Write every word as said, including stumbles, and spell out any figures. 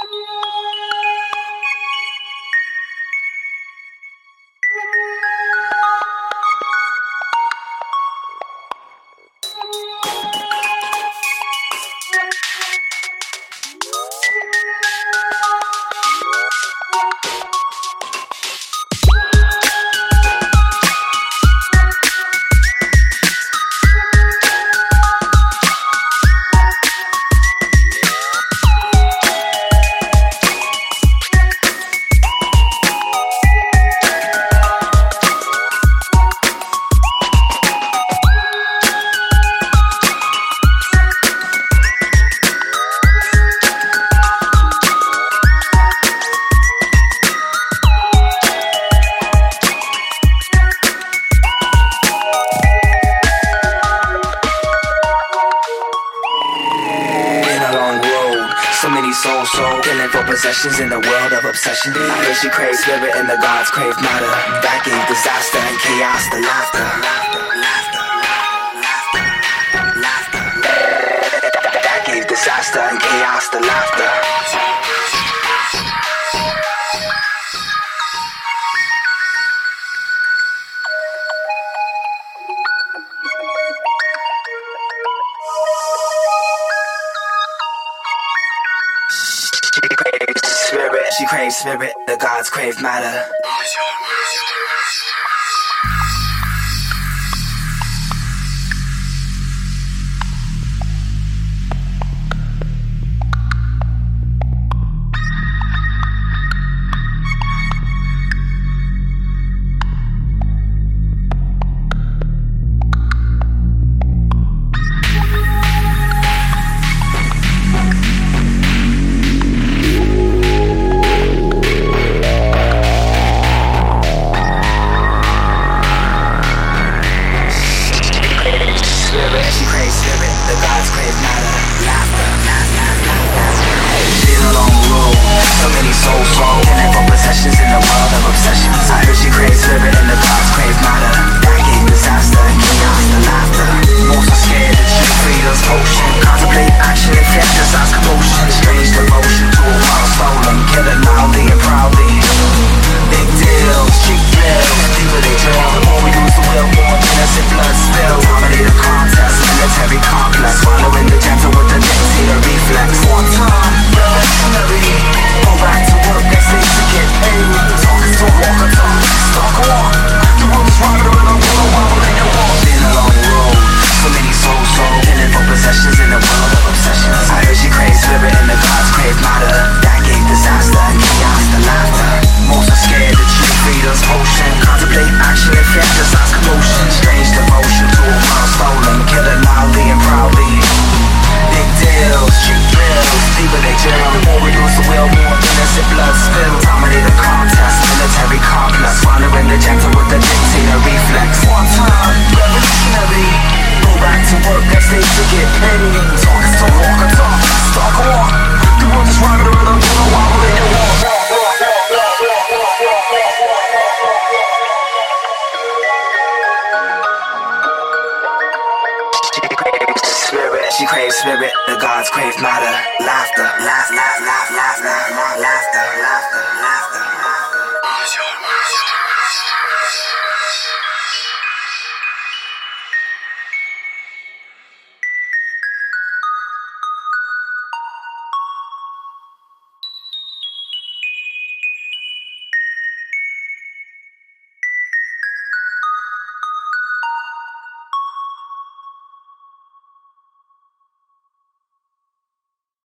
Soul, soul, killing for possessions in the world of obsession. I hear she craves spirit and the gods crave matter. That gave disaster and chaos the laughter. That gave disaster and chaos the laughter. Spirit, she craves spirit, the gods crave matter. The